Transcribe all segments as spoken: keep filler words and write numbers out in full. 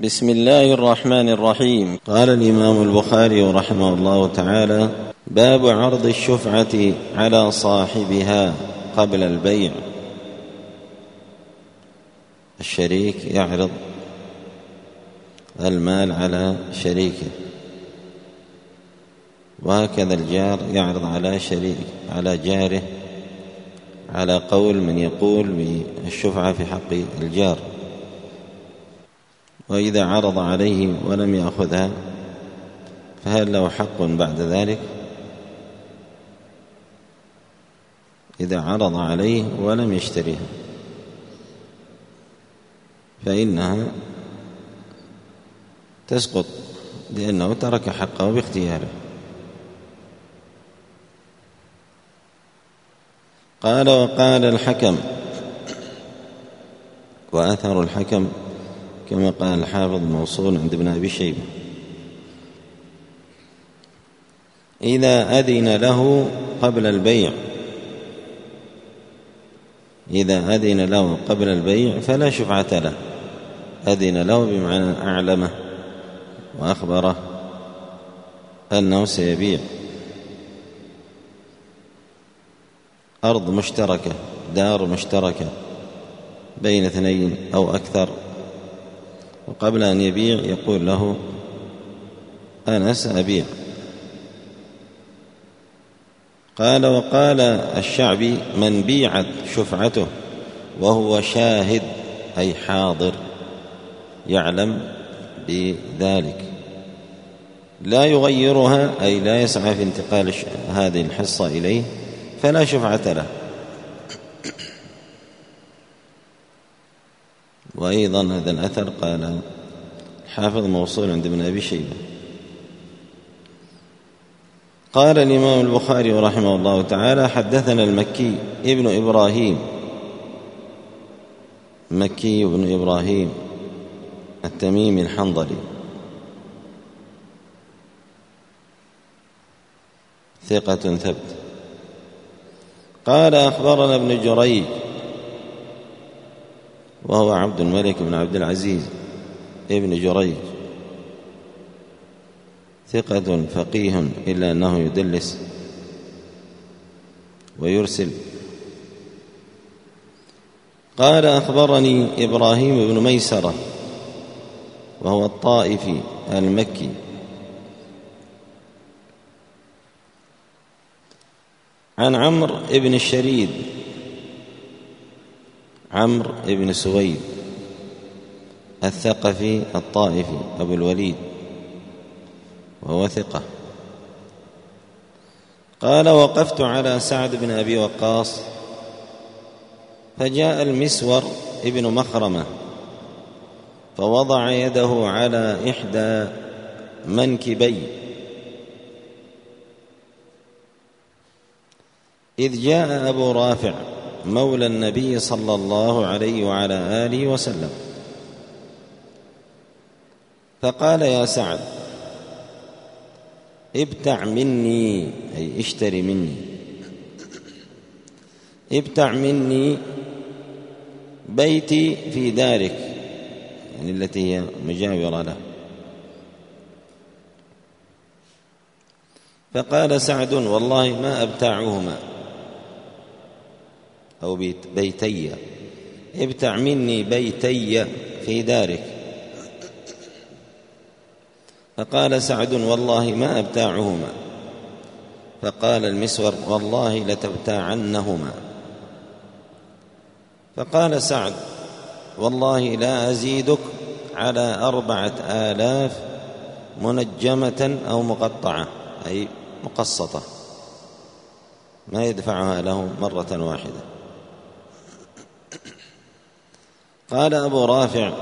بسم الله الرحمن الرحيم. قال الإمام البخاري رحمه الله تعالى: باب عرض الشفعة على صاحبها قبل البيع. الشريك يعرض المال على شريكه، وهكذا الجار يعرض على شريك على جاره، على قول من يقول بالشفعة في حق الجار. وإذا عرض عليه ولم يأخذها فهل له حق بعد ذلك؟ إذا عرض عليه ولم يشتريها فإنها تسقط، لأنه ترك حقه باختياره. قال: وقال الحكم، وأثر الحكم كما قال الحافظ موصول عند ابن أبي شيبة: إذا أذن له قبل البيع إذا أذن له قبل البيع فلا شفعة له. أذن له بمعنى أعلمه وأخبره أنه سيبيع أرض مشتركة، دار مشتركة بين اثنين أو أكثر، وقبل أن يبيع يقول له: أنا سأبيع. قال: وقال الشعبي: من بيعت شفعته وهو شاهد، أي حاضر يعلم بذلك، لا يغيرها، أي لا يسعى في انتقال هذه الحصة إليه، فلا شفعة له. وأيضا هذا الأثر قال الحافظ موصول عند ابن أبي شيبة. قال الإمام البخاري رحمه الله تعالى: حدثنا المكي ابن إبراهيم مكي ابن إبراهيم التميمي الحنظلي، ثقة ثبت. قال: أخبرنا ابن جريج، وهو عبد الملك بن عبد العزيز ابن جريج، ثقة فقيه إلا أنه يدلس ويرسل. قال: أخبرني إبراهيم بن ميسرة، وهو الطائفي المكي، عن عمرو بن الشريد عمرو بن سويد الثقفي الطائفي أبو الوليد، وهو ثقة. قال: وقفت على سعد بن أبي وقاص فجاء المسور ابن مخرمة فوضع يده على إحدى منكبي، إذ جاء أبو رافع مولى النبي صلى الله عليه وعلى آله وسلم فقال: يا سعد، ابتع مني، أي اشتري مني، ابتع مني بيتي في دارك، يعني التي هي مجاورة له. فقال سعد: والله ما أبتاعهما، أو بيتي، ابتع مني بيتي في دارك. فقال سعد: والله ما أبتاعهما. فقال المسور: والله لتبتاعنهما. فقال سعد: والله لا أزيدك على أربعة آلاف منجمة أو مقطعة، أي مقسطة، ما يدفعها له مرة واحدة. قال أبو رافع: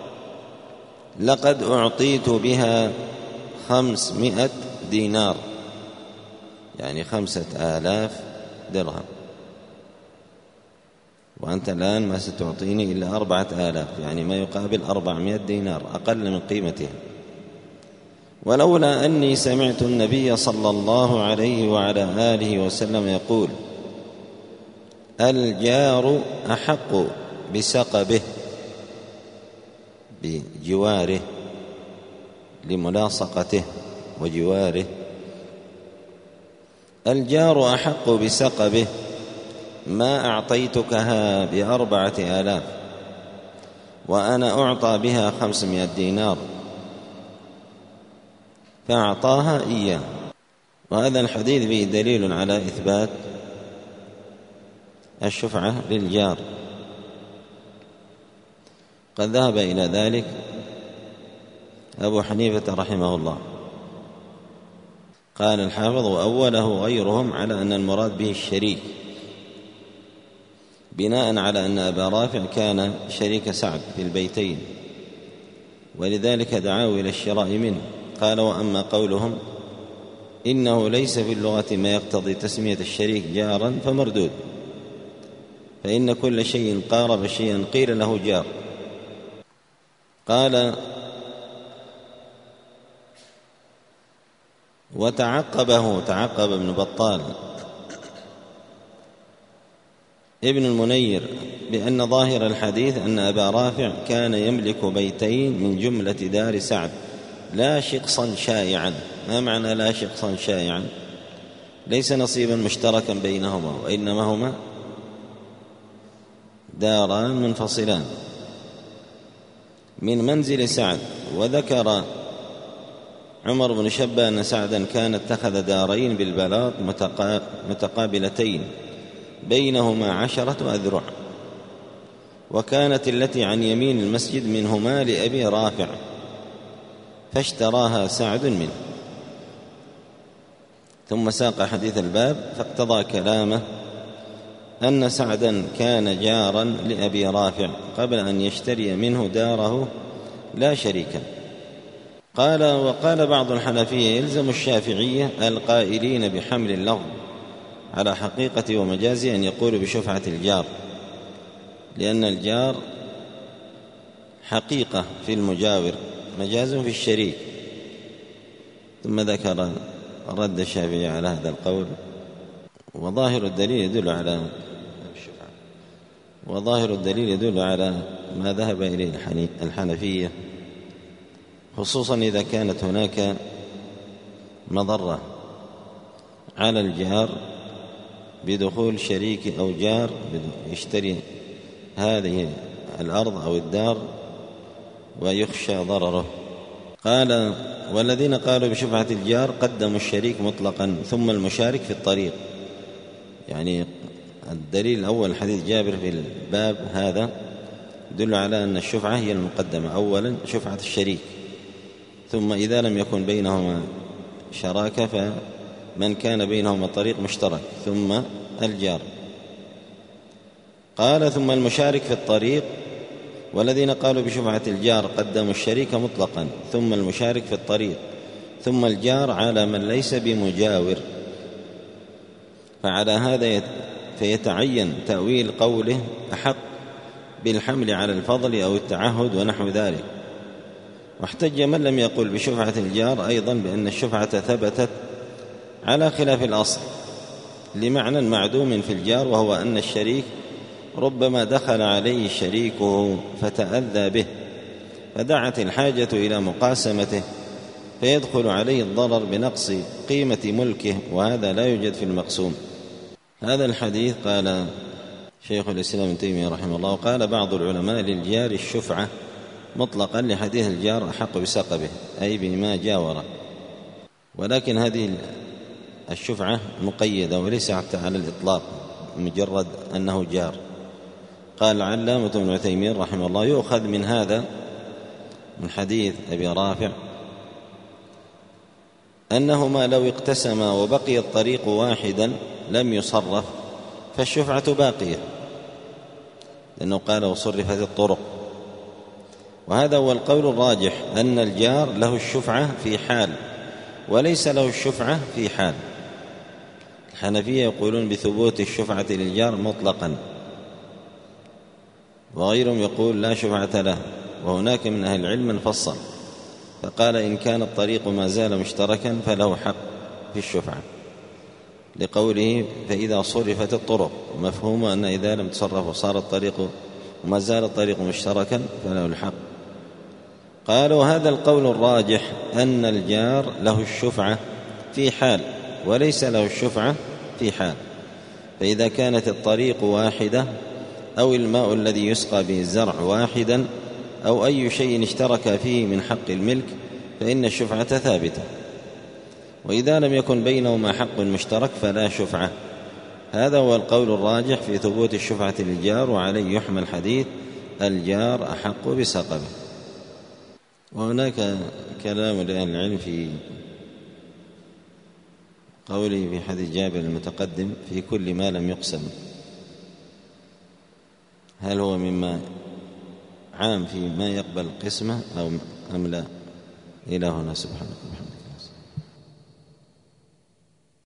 لقد أعطيت بها خمسمائة دينار، يعني خمسة آلاف درهم، وأنت الآن ما ستعطيني إلا أربعة آلاف، يعني ما يقابل أربعمائة دينار، أقل من قيمتها. ولولا أني سمعت النبي صلى الله عليه وعلى آله وسلم يقول: الجار أحق بسقبه، بجواره لملاصقته وجواره. الجار أحق بسقبه ما أعطيتكها بأربعة آلاف وأنا أعطى بها خمسمائة دينار، فأعطاها إياه. وهذا الحديث فيه دليل على إثبات الشفعة للجار، قد ذهب إلى ذلك أبو حنيفة رحمه الله. قال الحافظ: وأوله غيرهم على أن المراد به الشريك، بناء على أن أبا رافع كان شريك سعد في البيتين، ولذلك دعاه إلى الشراء منه. قال: وأما قولهم إنه ليس في اللغة ما يقتضي تسمية الشريك جارا فمردود، فإن كل شيء قارب شيئا قيل له جار. قال: وتعقبه تعقب ابن بطال ابن المنير بأن ظاهر الحديث أن أبا رافع كان يملك بيتين من جملة دار سعد لا شقصا شائعا. ما معنى لا شقصا شائعا؟ ليس نصيبا مشتركا بينهما، وإنما هما داران منفصلان من منزل سعد. وذكر عمر بن شبة أن سعدا كان اتخذ دارين بالبلاط متقابلتين بينهما عشرة أذرع، وكانت التي عن يمين المسجد منهما لأبي رافع، فاشتراها سعد منه. ثم ساق حديث الباب، فاقتضى كلامه أن سعدا كان جارا لأبي رافع قبل أن يشتري منه داره لا شريكا. قال: وقال بعض الحنفية يلزم الشافعية القائلين بحمل اللفظ على حقيقة ومجازه أن يقولوا بشفعة الجار، لأن الجار حقيقة في المجاور، مجاز في الشريك. ثم ذكر رد الشافعي على هذا القول، وظاهر الدليل يدل على الشفعة، وظاهر الدليل يدل على ما ذهب إليه الحنفية، خصوصا إذا كانت هناك مضرة على الجار بدخول شريك أو جار يشتري هذه الأرض أو الدار ويخشى ضرره. قال: والذين قالوا بشفعة الجار قدموا الشريك مطلقا ثم المشارك في الطريق. يعني الدليل الأول حديث جابر في الباب هذا يدل على أن الشفعة هي المقدمة، أولا شفعة الشريك، ثم إذا لم يكن بينهما شراكة فمن كان بينهما طريق مشترك، ثم الجار. قال: ثم المشارك في الطريق. والذين قالوا بشفعة الجار قدموا الشريك مطلقا ثم المشارك في الطريق ثم الجار على من ليس بمجاور. فعلى هذا فيتعين تأويل قوله أحق بالحمل على الفضل أو التعهد ونحو ذلك. واحتج من لم يقل بشفعة الجار أيضا بأن الشفعة ثبتت على خلاف الأصل لمعنى معدوم في الجار، وهو أن الشريك ربما دخل عليه شريكه فتأذى به فدعت الحاجة إلى مقاسمته فيدخل عليه الضرر بنقص قيمة ملكه، وهذا لا يوجد في المقسوم. هذا الحديث قال شيخ الإسلام ابن تيمية رحمه الله: قال بعض العلماء للجار الشفعة مطلقا لحديث الجار أحق بسقبه، أي بما جاوره، ولكن هذه الشفعة مقيدة وليس حتى على الإطلاق مجرد أنه جار. قال العلامة ابن عثيمين رحمه الله: يؤخذ من هذا من حديث أبي رافع أنهما لو اقتسما وبقي الطريق واحدا لم يصرف فالشفعة باقية، لأنه قال وصرفت الطرق. وهذا هو القول الراجح، أن الجار له الشفعة في حال وليس له الشفعة في حال. الحنفية يقولون بثبوت الشفعة للجار مطلقا، وغيرهم يقول لا شفعة له. وهناك من أهل العلم من فصل فقال إن كان الطريق ما زال مشتركا فله حق في الشفعة، لقوله فإذا صرفت الطرق، مفهوم أن إذا لم تصرف وصار الطريق وما زال الطريق مشتركا فله الحق قال: وهذا القول الراجح أن الجار له الشفعة في حال وليس له الشفعة في حال، فإذا كانت الطريق واحدة أو الماء الذي يسقى به الزرع واحدا أو أي شيء اشترك فيه من حق الملك فإن الشفعة ثابتة، وإذا لم يكن بينهما حق مشترك فلا شفعة. هذا هو القول الراجح في ثبوت الشفعة للجار، وعليه يحمل حديث الجار أحق بسقبه. وهناك كلام لأهل العلم في قوله في حديث جابر المتقدم في كل ما لم يقسم، هل هو مما عام في ما يقبل القسمة أو أم لا؟ إلهنا سبحانه وتعالى.